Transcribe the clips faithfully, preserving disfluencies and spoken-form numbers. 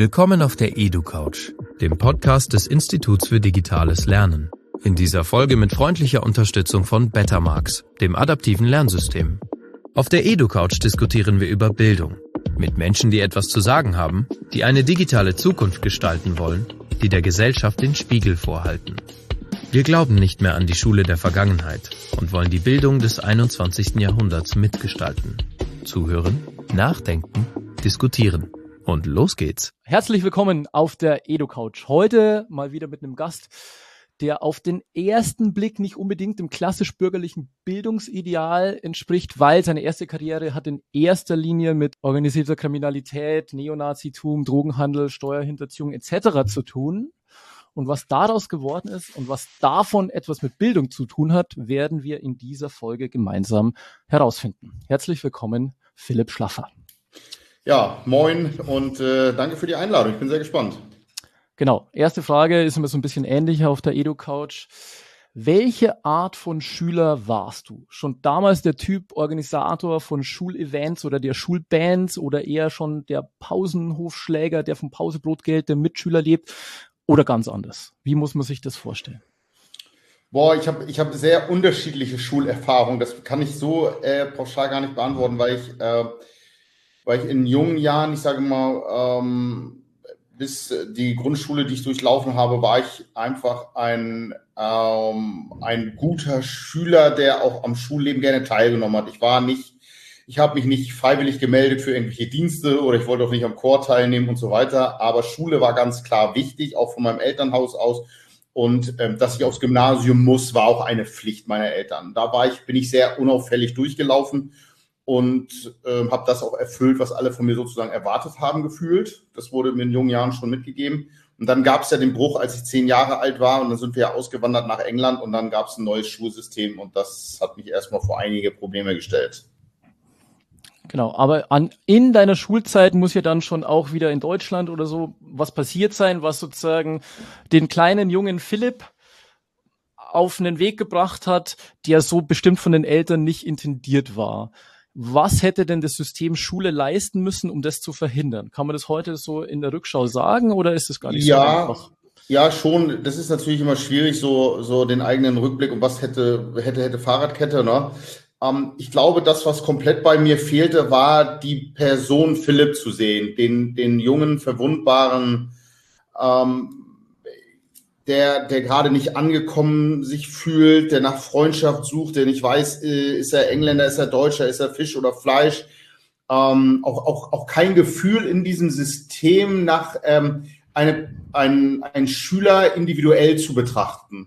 Willkommen auf der EduCouch, dem Podcast des Instituts für digitales Lernen. In dieser Folge mit freundlicher Unterstützung von Betamax, dem adaptiven Lernsystem. Auf der EduCouch diskutieren wir über Bildung. Mit Menschen, die etwas zu sagen haben, die eine digitale Zukunft gestalten wollen, die der Gesellschaft den Spiegel vorhalten. Wir glauben nicht mehr an die Schule der Vergangenheit und wollen die Bildung des einundzwanzigsten Jahrhunderts mitgestalten. Zuhören, nachdenken, diskutieren. Und los geht's. Herzlich willkommen auf der EduCouch. Heute mal wieder mit einem Gast, der auf den ersten Blick nicht unbedingt dem klassisch bürgerlichen Bildungsideal entspricht, weil seine erste Karriere hat in erster Linie mit organisierter Kriminalität, Neonazitum, Drogenhandel, Steuerhinterziehung et cetera zu tun. Und was daraus geworden ist und was davon etwas mit Bildung zu tun hat, werden wir in dieser Folge gemeinsam herausfinden. Herzlich willkommen, Philipp Schlaffer. Ja, moin und äh, danke für die Einladung. Ich bin sehr gespannt. Genau, erste Frage ist immer so ein bisschen ähnlich auf der EduCouch. Welche Art von Schüler warst du? Schon damals der Typ Organisator von Schulevents oder der Schulbands oder eher schon der Pausenhofschläger, der vom Pausebrotgeld der Mitschüler lebt oder ganz anders? Wie muss man sich das vorstellen? Boah, ich habe ich hab sehr unterschiedliche Schulerfahrungen. Das kann ich so äh, pauschal gar nicht beantworten, weil ich, äh, weil ich in jungen Jahren, ich sage mal, ähm, bis die Grundschule, die ich durchlaufen habe, war ich einfach ein, ähm, ein guter Schüler, der auch am Schulleben gerne teilgenommen hat. Ich war nicht, ich habe mich nicht freiwillig gemeldet für irgendwelche Dienste oder ich wollte auch nicht am Chor teilnehmen und so weiter. Aber Schule war ganz klar wichtig, auch von meinem Elternhaus aus. Und ähm, dass ich aufs Gymnasium muss, war auch eine Pflicht meiner Eltern. Da war ich, bin ich sehr unauffällig durchgelaufen und äh, habe das auch erfüllt, was alle von mir sozusagen erwartet haben, gefühlt. Das wurde mir in jungen Jahren schon mitgegeben. Und dann gab es ja den Bruch, als ich zehn Jahre alt war und dann sind wir ja ausgewandert nach England und dann gab es ein neues Schulsystem und das hat mich erstmal vor einige Probleme gestellt. Genau, aber an, in deiner Schulzeit muss ja dann schon auch wieder in Deutschland oder so was passiert sein, was sozusagen den kleinen jungen Philipp auf einen Weg gebracht hat, der so bestimmt von den Eltern nicht intendiert war. Was hätte denn das System Schule leisten müssen, um das zu verhindern? Kann man das heute so in der Rückschau sagen oder ist das gar nicht ja, so einfach? Ja, schon. Das ist natürlich immer schwierig, so, so den eigenen Rückblick und was hätte, hätte, hätte Fahrradkette, ne? Ähm, ich glaube, das, was komplett bei mir fehlte, war die Person Philipp zu sehen, den, den jungen, verwundbaren, ähm, der, der gerade nicht angekommen sich fühlt, der nach Freundschaft sucht, der nicht weiß, äh, ist er Engländer, ist er Deutscher, ist er Fisch oder Fleisch. Ähm, auch, auch, auch kein Gefühl in diesem System nach ähm, eine, ein, ein Schüler individuell zu betrachten.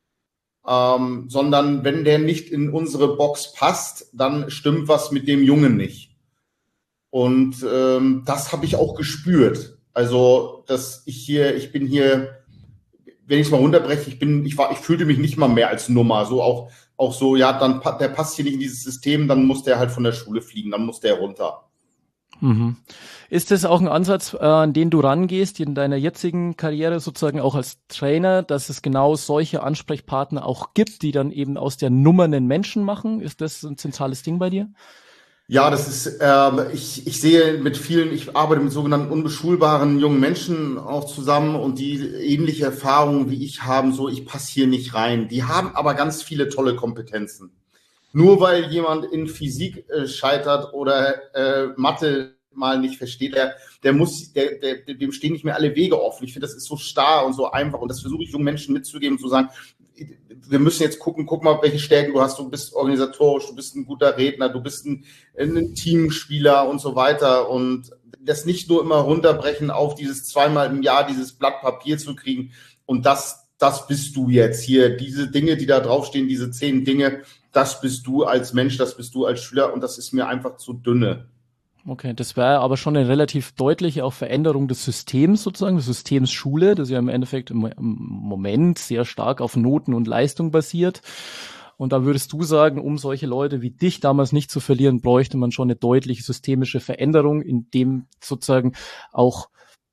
Ähm, sondern wenn der nicht in unsere Box passt, dann stimmt was mit dem Jungen nicht. Und ähm, das habe ich auch gespürt. Also, dass ich hier, ich bin hier, wenn ich es mal runterbreche, ich bin, ich war, ich fühlte mich nicht mal mehr als Nummer. So auch, auch so, ja, dann der passt hier nicht in dieses System, dann muss der halt von der Schule fliegen, dann muss der runter. Mhm. Ist das auch ein Ansatz, äh, an den du rangehst in deiner jetzigen Karriere sozusagen auch als Trainer, dass es genau solche Ansprechpartner auch gibt, die dann eben aus der Nummer einen Menschen machen? Ist das ein zentrales Ding bei dir? Ja, das ist, äh, ich, ich sehe mit vielen, ich arbeite mit sogenannten unbeschulbaren jungen Menschen auch zusammen und die ähnliche Erfahrungen wie ich haben, so ich passe hier nicht rein. Die haben aber ganz viele tolle Kompetenzen. Nur weil jemand in Physik äh, scheitert oder äh, Mathe mal nicht versteht, der, der muss, der, der, dem stehen nicht mehr alle Wege offen. Ich finde, das ist so starr und so einfach und das versuche ich jungen Menschen mitzugeben und zu sagen, wir müssen jetzt gucken, guck mal, welche Stärken du hast. Du bist organisatorisch, du bist ein guter Redner, du bist ein, ein Teamspieler und so weiter. Und das nicht nur immer runterbrechen auf dieses zweimal im Jahr dieses Blatt Papier zu kriegen. Und das, das bist du jetzt hier. Diese Dinge, die da draufstehen, diese zehn Dinge, das bist du als Mensch, das bist du als Schüler. Und das ist mir einfach zu dünne. Okay, das wäre aber schon eine relativ deutliche auch Veränderung des Systems sozusagen, des Systems Schule, das ja im Endeffekt im Moment sehr stark auf Noten und Leistung basiert. Und da würdest du sagen, um solche Leute wie dich damals nicht zu verlieren, bräuchte man schon eine deutliche systemische Veränderung, in dem sozusagen auch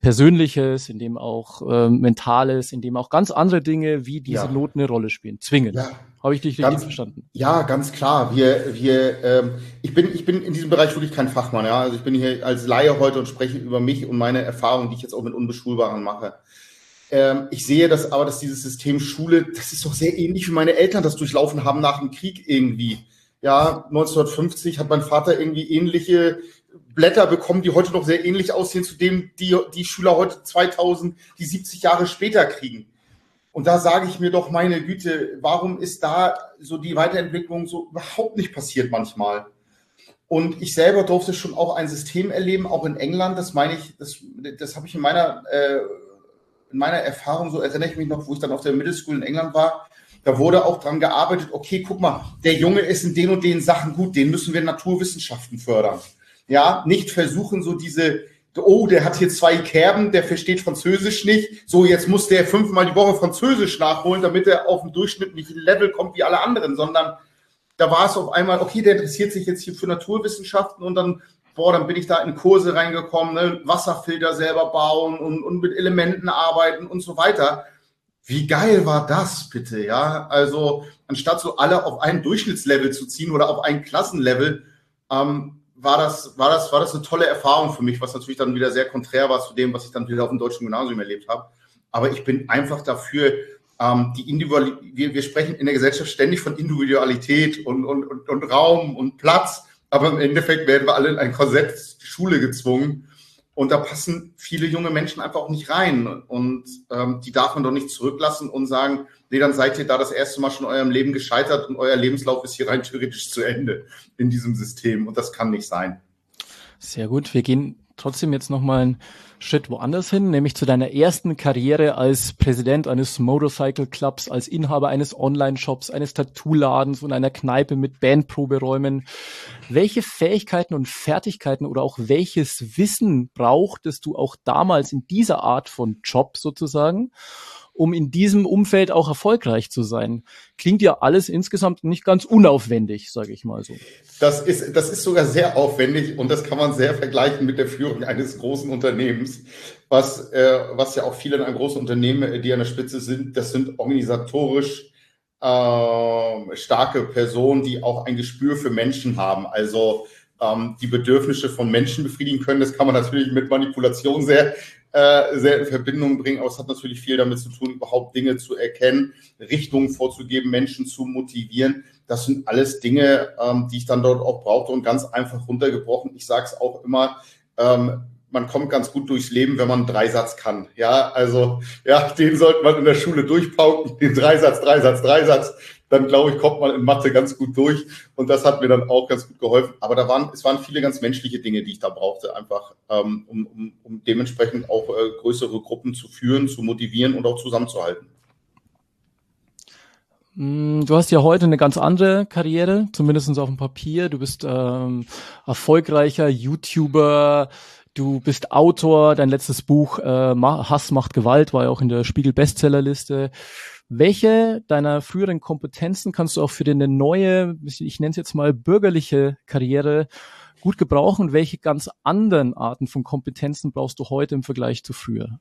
Persönliches, in dem auch äh, Mentales, in dem auch ganz andere Dinge wie diese Ja. Noten eine Rolle spielen. Zwingend. Ja. Habe ich dich richtig Ganz, verstanden? ja, ganz klar. Wir, wir, ähm, ich bin, ich bin in diesem Bereich wirklich kein Fachmann. Ja, also ich bin hier als Laie heute und spreche über mich und meine Erfahrungen, die ich jetzt auch mit Unbeschulbaren mache. Ähm, ich sehe das aber, dass dieses System Schule, das ist doch sehr ähnlich wie meine Eltern das durchlaufen haben nach dem Krieg irgendwie. Ja, neunzehnhundertfünfzig hat mein Vater irgendwie ähnliche Blätter bekommen, die heute noch sehr ähnlich aussehen zu dem, die die Schüler heute zweitausend, die siebzig Jahre später kriegen. Und da sage ich mir doch, meine Güte, warum ist da so die Weiterentwicklung so überhaupt nicht passiert manchmal? Und ich selber durfte schon auch ein System erleben, auch in England, das meine ich, das, das habe ich in meiner, äh, in meiner Erfahrung, so erinnere ich mich noch, wo ich dann auf der Middle School in England war, da wurde auch dran gearbeitet, okay, guck mal, der Junge ist in den und den Sachen gut, den müssen wir Naturwissenschaften fördern. Ja, nicht versuchen, so diese, oh, der hat hier zwei Kerben, der versteht Französisch nicht, so jetzt muss der fünfmal die Woche Französisch nachholen, damit er auf ein durchschnittlichen Level kommt wie alle anderen, sondern da war es auf einmal, okay, der interessiert sich jetzt hier für Naturwissenschaften und dann, boah, dann bin ich da in Kurse reingekommen, ne, Wasserfilter selber bauen und, und mit Elementen arbeiten und so weiter. Wie geil war das bitte, ja? Also anstatt so alle auf ein Durchschnittslevel zu ziehen oder auf ein Klassenlevel, ähm, war das, war das, war das eine tolle Erfahrung für mich, was natürlich dann wieder sehr konträr war zu dem, was ich dann wieder auf dem deutschen Gymnasium erlebt habe. Aber ich bin einfach dafür, ähm, die Individual, wir, wir sprechen in der Gesellschaft ständig von Individualität und, und, und, und Raum und Platz, aber im Endeffekt werden wir alle in ein Korsett Schule gezwungen. Und da passen viele junge Menschen einfach auch nicht rein. Und ähm, die darf man doch nicht zurücklassen und sagen, nee, dann seid ihr da das erste Mal schon in eurem Leben gescheitert und euer Lebenslauf ist hier rein theoretisch zu Ende in diesem System. Und das kann nicht sein. Sehr gut. Wir gehen trotzdem jetzt nochmal einen Schritt woanders hin, nämlich zu deiner ersten Karriere als Präsident eines Motorcycle Clubs, als Inhaber eines Online-Shops, eines Tattoo-Ladens und einer Kneipe mit Bandproberäumen. Welche Fähigkeiten und Fertigkeiten oder auch welches Wissen brauchtest du auch damals in dieser Art von Job sozusagen, um in diesem Umfeld auch erfolgreich zu sein? Klingt ja alles insgesamt nicht ganz unaufwendig, sage ich mal so. Das ist, das ist sogar sehr aufwendig und das kann man sehr vergleichen mit der Führung eines großen Unternehmens, was, äh, was ja auch viele in einem großen Unternehmen, die an der Spitze sind, das sind organisatorisch äh, starke Personen, die auch ein Gespür für Menschen haben, also ähm, die Bedürfnisse von Menschen befriedigen können. Das kann man natürlich mit Manipulation sehr äh, sehr in Verbindung bringen, aber es hat natürlich viel damit zu tun, überhaupt Dinge zu erkennen, Richtungen vorzugeben, Menschen zu motivieren. Das sind alles Dinge, ähm, die ich dann dort auch brauchte und ganz einfach runtergebrochen. Ich sage es auch immer, ähm, man kommt ganz gut durchs Leben, wenn man einen Dreisatz kann. Ja, also ja, den sollte man in der Schule durchpauken, den Dreisatz, Dreisatz, Dreisatz. Dann, glaube ich, kommt man in Mathe ganz gut durch. Und das hat mir dann auch ganz gut geholfen. Aber da waren, es waren viele ganz menschliche Dinge, die ich da brauchte, einfach ähm, um, um, um dementsprechend auch äh, größere Gruppen zu führen, zu motivieren und auch zusammenzuhalten. Du hast ja heute eine ganz andere Karriere, zumindest auf dem Papier. Du bist ähm, erfolgreicher YouTuber, du bist Autor, dein letztes Buch äh, Hass macht Gewalt war ja auch in der Spiegel-Bestsellerliste. Welche deiner früheren Kompetenzen kannst du auch für eine neue, ich nenne es jetzt mal bürgerliche Karriere gut gebrauchen? Welche ganz anderen Arten von Kompetenzen brauchst du heute im Vergleich zu früher?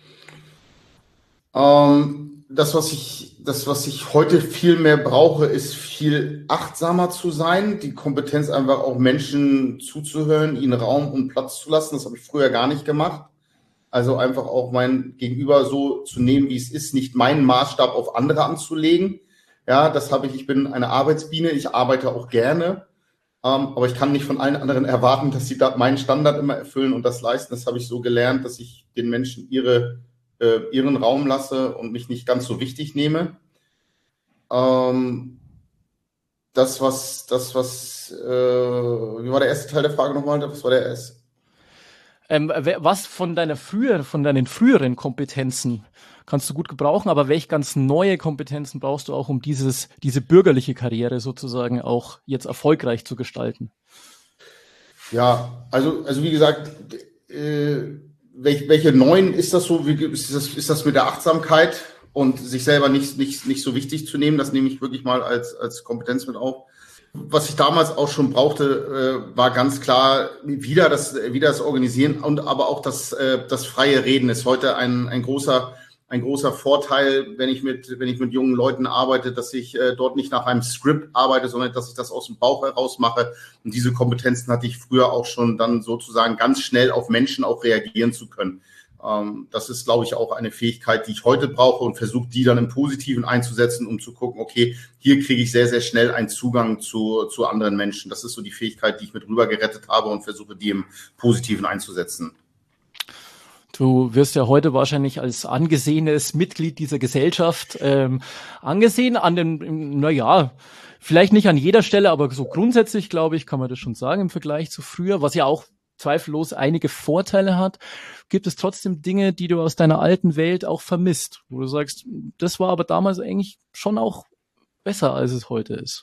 Ähm, das, was ich, das, was ich heute viel mehr brauche, ist viel achtsamer zu sein, die Kompetenz einfach auch Menschen zuzuhören, ihnen Raum und Platz zu lassen. Das habe ich früher gar nicht gemacht. Also einfach auch mein Gegenüber so zu nehmen, wie es ist, nicht meinen Maßstab auf andere anzulegen. Ja, das habe ich, ich bin eine Arbeitsbiene, ich arbeite auch gerne, ähm, aber ich kann nicht von allen anderen erwarten, dass sie da meinen Standard immer erfüllen und das leisten. Das habe ich so gelernt, dass ich den Menschen ihre, äh, ihren Raum lasse und mich nicht ganz so wichtig nehme. Ähm, das, was, das, was, äh, wie war der erste Teil der Frage nochmal? Was war der erste? Ähm, was von deiner früher, von deinen früheren Kompetenzen kannst du gut gebrauchen, aber welche ganz neue Kompetenzen brauchst du auch, um dieses, diese bürgerliche Karriere sozusagen auch jetzt erfolgreich zu gestalten? Ja, also, also wie gesagt, äh, welche, welche neuen ist das so? Wie, ist das, ist das mit der Achtsamkeit und sich selber nicht, nicht, nicht so wichtig zu nehmen? Das nehme ich wirklich mal als, als Kompetenz mit auf. Was ich damals auch schon brauchte, äh, war ganz klar wieder das, wieder das Organisieren und aber auch das, äh, das freie Reden ist heute ein, ein großer, ein großer Vorteil, wenn ich mit, wenn ich mit jungen Leuten arbeite, dass ich äh, dort nicht nach einem Skript arbeite, sondern dass ich das aus dem Bauch heraus mache. Und diese Kompetenzen hatte ich früher auch schon, dann sozusagen ganz schnell auf Menschen auch reagieren zu können. Ähm, das ist, glaube ich, auch eine Fähigkeit, die ich heute brauche und versuche, die dann im Positiven einzusetzen, um zu gucken, okay, hier kriege ich sehr, sehr schnell einen Zugang zu, zu anderen Menschen. Das ist so die Fähigkeit, die ich mit rüber gerettet habe und versuche, die im Positiven einzusetzen. Du wirst ja heute wahrscheinlich als angesehenes Mitglied dieser Gesellschaft ähm, angesehen, an den, naja, vielleicht nicht an jeder Stelle, aber so grundsätzlich, glaube ich, kann man das schon sagen im Vergleich zu früher, was ja auch zweifellos einige Vorteile hat. Gibt es trotzdem Dinge, die du aus deiner alten Welt auch vermisst, wo du sagst, das war aber damals eigentlich schon auch besser, als es heute ist?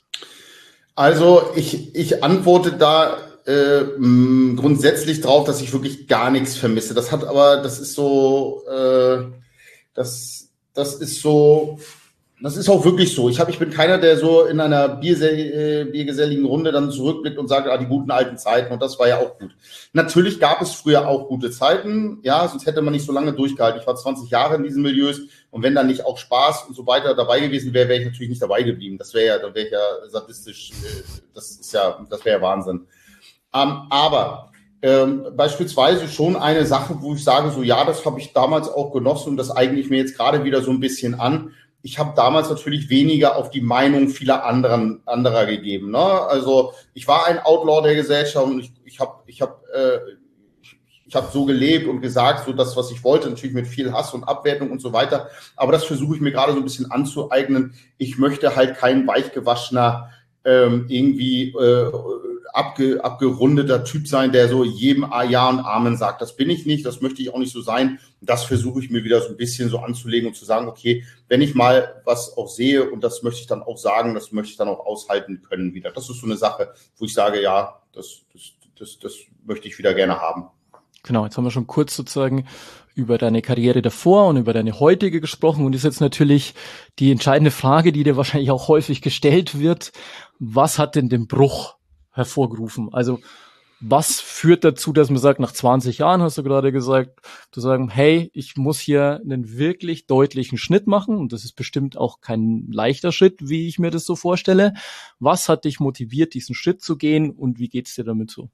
Also ich, ich antworte da äh, mh, grundsätzlich drauf, dass ich wirklich gar nichts vermisse. Das hat aber, das ist so, äh, das, das ist so, das ist auch wirklich so. Ich habe, ich bin keiner, der so in einer Biersel- äh, biergeselligen Runde dann zurückblickt und sagt, ah, die guten alten Zeiten, und das war ja auch gut. Natürlich gab es früher auch gute Zeiten, ja, sonst hätte man nicht so lange durchgehalten. Ich war zwanzig Jahre in diesen Milieus und wenn dann nicht auch Spaß und so weiter dabei gewesen wäre, wäre ich natürlich nicht dabei geblieben. Das wäre ja, dann wäre ich ja sadistisch, äh, das ist ja, das wäre ja Wahnsinn. Ähm, aber ähm, beispielsweise schon eine Sache, wo ich sage, so ja, das habe ich damals auch genossen und das eigne ich mir jetzt gerade wieder so ein bisschen an. Ich habe damals natürlich weniger auf die Meinung vieler anderen anderer gegeben. Ne? Also ich war ein Outlaw der Gesellschaft und ich, ich habe ich hab, äh, ich, ich hab so gelebt und gesagt, so das, was ich wollte, natürlich mit viel Hass und Abwertung und so weiter. Aber das versuche ich mir gerade so ein bisschen anzueignen. Ich möchte halt kein weichgewaschener, ähm, irgendwie äh, abge, abgerundeter Typ sein, der so jedem Ja und Amen sagt. Das bin ich nicht, das möchte ich auch nicht so sein. Das versuche ich mir wieder so ein bisschen so anzulegen und zu sagen, okay, wenn ich mal was auch sehe und das möchte ich dann auch sagen, das möchte ich dann auch aushalten können wieder. Das ist so eine Sache, wo ich sage, ja, das, das, das, das möchte ich wieder gerne haben. Genau, jetzt haben wir schon kurz sozusagen über deine Karriere davor und über deine heutige gesprochen und ist jetzt natürlich die entscheidende Frage, die dir wahrscheinlich auch häufig gestellt wird. Was hat denn den Bruch hervorgerufen? Also was führt dazu, dass man sagt, nach zwanzig Jahren, hast du gerade gesagt, zu sagen, hey, ich muss hier einen wirklich deutlichen Schnitt machen und das ist bestimmt auch kein leichter Schritt, wie ich mir das so vorstelle. Was hat dich motiviert, diesen Schritt zu gehen und wie geht's dir damit so?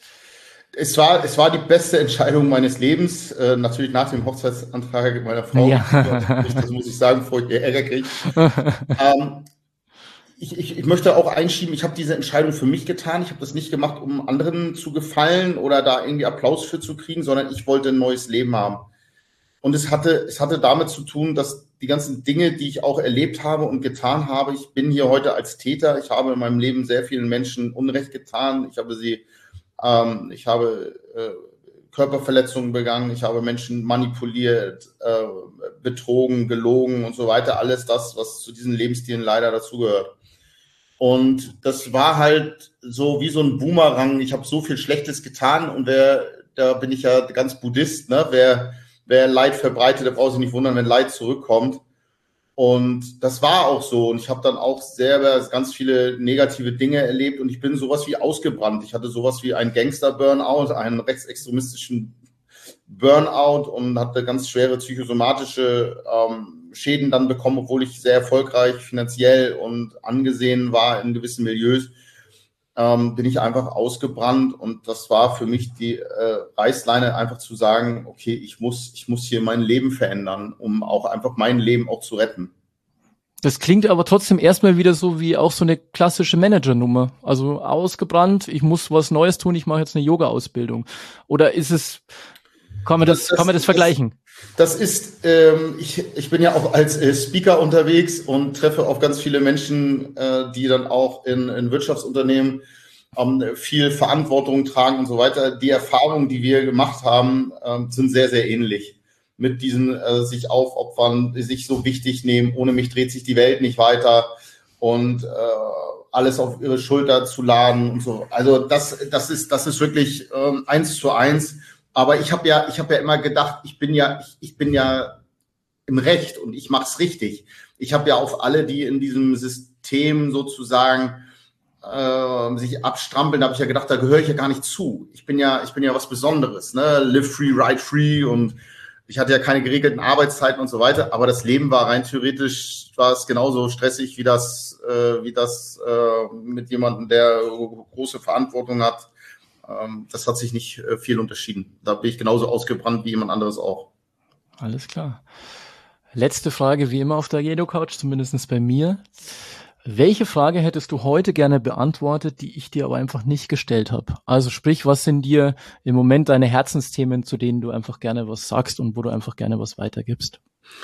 Es war, es war die beste Entscheidung meines Lebens, äh, natürlich nach dem Hochzeitsantrag meiner Frau. Ja. Das muss ich sagen, bevor ich ihr Ärger kriege. ähm, Ich, ich, ich möchte auch einschieben, ich habe diese Entscheidung für mich getan. Ich habe das nicht gemacht, um anderen zu gefallen oder da irgendwie Applaus für zu kriegen, sondern ich wollte ein neues Leben haben. Und es hatte, es hatte damit zu tun, dass die ganzen Dinge, die ich auch erlebt habe und getan habe, ich bin hier heute als Täter. Ich habe in meinem Leben sehr vielen Menschen Unrecht getan. Ich habe sie, ähm, ich habe äh, Körperverletzungen begangen, ich habe Menschen manipuliert, äh, betrogen, gelogen und so weiter. Alles das, was zu diesen Lebensstilen leider dazugehört. Und das war halt so wie so ein Boomerang. Ich habe so viel Schlechtes getan und wer, da bin ich ja ganz Buddhist, ne? Wer, wer Leid verbreitet, der braucht sich nicht wundern, wenn Leid zurückkommt. Und das war auch so. Und ich habe dann auch selber ganz viele negative Dinge erlebt und ich bin sowas wie ausgebrannt. Ich hatte sowas wie einen Gangster-Burnout, einen rechtsextremistischen Burnout und hatte ganz schwere psychosomatische ähm, Schäden dann bekommen, obwohl ich sehr erfolgreich finanziell und angesehen war in gewissen Milieus, ähm, bin ich einfach ausgebrannt und das war für mich die äh, Reißleine, einfach zu sagen, okay, ich muss, ich muss hier mein Leben verändern, um auch einfach mein Leben auch zu retten. Das klingt aber trotzdem erstmal wieder so wie auch so eine klassische Managernummer. Also ausgebrannt, ich muss was Neues tun, ich mache jetzt eine Yoga-Ausbildung. Oder ist es, kann man das, das, das kann man das vergleichen? Das, das ist, ähm, ich, ich bin ja auch als äh, Speaker unterwegs und treffe auf ganz viele Menschen, äh, die dann auch in, in Wirtschaftsunternehmen ähm, viel Verantwortung tragen und so weiter. Die Erfahrungen, die wir gemacht haben, äh, sind sehr, sehr ähnlich. Mit diesen äh, sich aufopfern, sich so wichtig nehmen, ohne mich dreht sich die Welt nicht weiter und äh, alles auf ihre Schulter zu laden und so. Also das, das ist, das ist wirklich ähm, eins zu eins. Aber ich habe ja, ich habe ja immer gedacht, ich bin ja, ich, ich bin ja im Recht und ich mache es richtig. Ich habe ja auf alle, die in diesem System sozusagen äh, sich abstrampeln, da habe ich ja gedacht, da gehöre ich ja gar nicht zu. Ich bin ja, ich bin ja was Besonderes, ne? Live free, ride free, und ich hatte ja keine geregelten Arbeitszeiten und so weiter, aber das Leben war rein theoretisch, war es genauso stressig wie das, äh, wie das äh, mit jemandem, der große Verantwortung hat. Ähm, das hat sich nicht äh, viel unterschieden. Da bin ich genauso ausgebrannt wie jemand anderes auch. Alles klar. Letzte Frage wie immer auf der EduCouch, zumindest bei mir. Welche Frage hättest du heute gerne beantwortet, die ich dir aber einfach nicht gestellt habe? Also sprich, was sind dir im Moment deine Herzensthemen, zu denen du einfach gerne was sagst und wo du einfach gerne was weitergibst?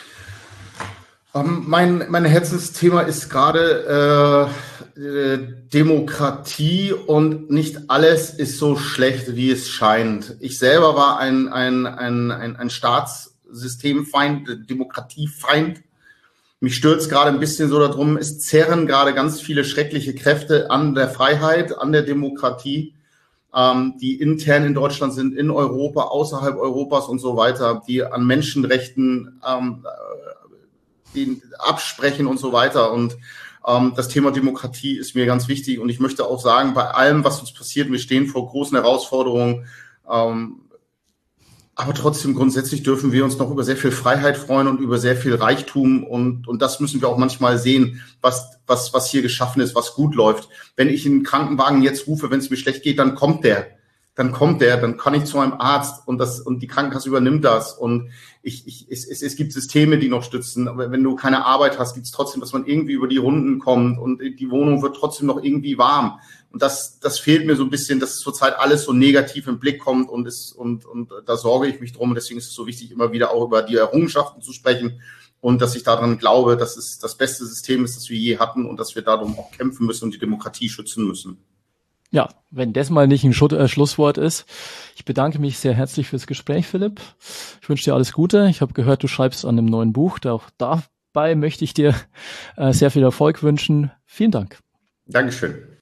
Um, mein, mein Herzensthema ist gerade äh, äh, Demokratie, und nicht alles ist so schlecht, wie es scheint. Ich selber war ein, ein, ein, ein, ein Staatssystemfeind, Demokratiefeind. Mich stürzt gerade ein bisschen so darum, es zerren gerade ganz viele schreckliche Kräfte an der Freiheit, an der Demokratie, ähm, die intern in Deutschland sind, in Europa, außerhalb Europas und so weiter, die an Menschenrechten ähm, die absprechen und so weiter. Und ähm, das Thema Demokratie ist mir ganz wichtig. Und ich möchte auch sagen, bei allem, was uns passiert, wir stehen vor großen Herausforderungen, ähm, aber trotzdem grundsätzlich dürfen wir uns noch über sehr viel Freiheit freuen und über sehr viel Reichtum, und und das müssen wir auch manchmal sehen, was was was hier geschaffen ist, was gut läuft. Wenn ich einen Krankenwagen jetzt rufe, wenn es mir schlecht geht, dann kommt der, dann kommt der, dann kann ich zu einem Arzt, und das und die Krankenkasse übernimmt das, und ich ich es es, es gibt Systeme, die noch stützen. Aber wenn du keine Arbeit hast, gibt es trotzdem, dass man irgendwie über die Runden kommt, und die Wohnung wird trotzdem noch irgendwie warm. Und das, das fehlt mir so ein bisschen, dass zurzeit alles so negativ im Blick kommt, und ist, und, und da sorge ich mich drum. Und deswegen ist es so wichtig, immer wieder auch über die Errungenschaften zu sprechen, und dass ich daran glaube, dass es das beste System ist, das wir je hatten, und dass wir darum auch kämpfen müssen und die Demokratie schützen müssen. Ja, wenn das mal nicht ein Schut- äh, Schlusswort ist. Ich bedanke mich sehr herzlich fürs Gespräch, Philipp. Ich wünsche dir alles Gute. Ich habe gehört, du schreibst an einem neuen Buch. Da auch dabei möchte ich dir äh, sehr viel Erfolg wünschen. Vielen Dank. Dankeschön.